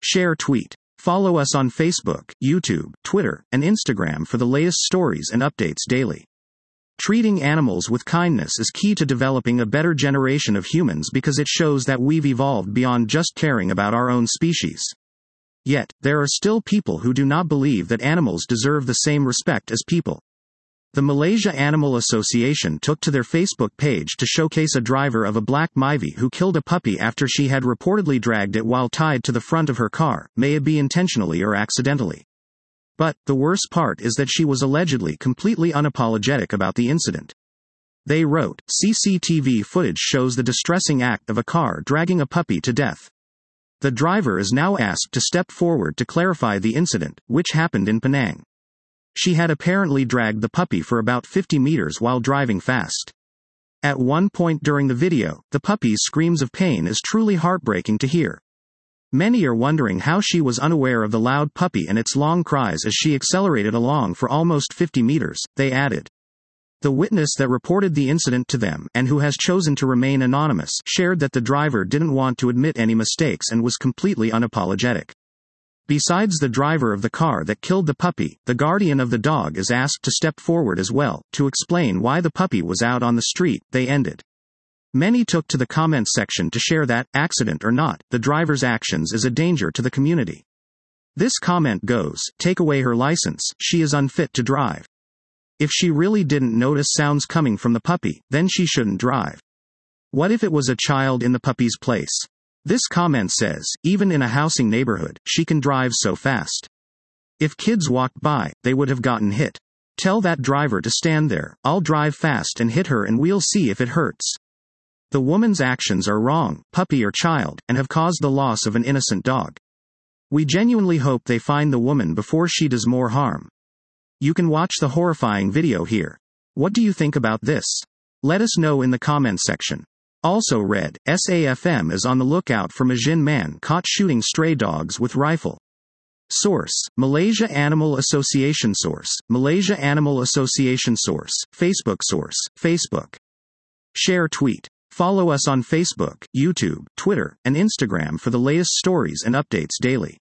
Share tweet. Follow us on Facebook, YouTube, Twitter, and Instagram for the latest stories and updates daily. Treating animals with kindness is key to developing a better generation of humans because it shows that we've evolved beyond just caring about our own species. Yet, there are still people who do not believe that animals deserve the same respect as people. The Malaysia Animal Association took to their Facebook page to showcase a driver of a black Myvi who killed a puppy after she had reportedly dragged it while tied to the front of her car, may it be intentionally or accidentally. But, the worst part is that she was allegedly completely unapologetic about the incident. They wrote, CCTV footage shows the distressing act of a car dragging a puppy to death. The driver is now asked to step forward to clarify the incident, which happened in Penang. She had apparently dragged the puppy for about 50 meters while driving fast. At one point during the video, the puppy's screams of pain is truly heartbreaking to hear. Many are wondering how she was unaware of the loud puppy and its long cries as she accelerated along for almost 50 meters, they added. The witness that reported the incident to them, and who has chosen to remain anonymous, shared that the driver didn't want to admit any mistakes and was completely unapologetic. Besides the driver of the car that killed the puppy, the guardian of the dog is asked to step forward as well, to explain why the puppy was out on the street, they ended. Many took to the comments section to share that, accident or not, the driver's actions is a danger to the community. This comment goes, take away her license, she is unfit to drive. If she really didn't notice sounds coming from the puppy, then she shouldn't drive. What if it was a child in the puppy's place? This comment says, even in a housing neighborhood, she can drive so fast. If kids walked by, they would have gotten hit. Tell that driver to stand there, I'll drive fast and hit her and we'll see if it hurts. The woman's actions are wrong, puppy or child, and have caused the loss of an innocent dog. We genuinely hope they find the woman before she does more harm. You can watch the horrifying video here. What do you think about this? Let us know in the comments section. Also read, SAFM is on the lookout for Malaysian man caught shooting stray dogs with rifle. Source, Malaysia Animal Association. Source, Malaysia Animal Association. Source, Facebook. Source, Facebook. Share tweet. Follow us on Facebook, YouTube, Twitter, and Instagram for the latest stories and updates daily.